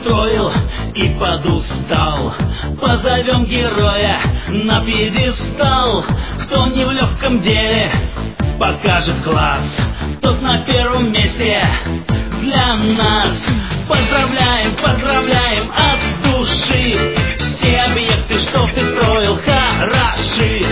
строил и подустал. Позовем героя на пьедестал. Кто не в легком деле, покажет класс, тот на первом месте для нас. Поздравляем, поздравляем от души. Все объекты, что ты строил, хороши.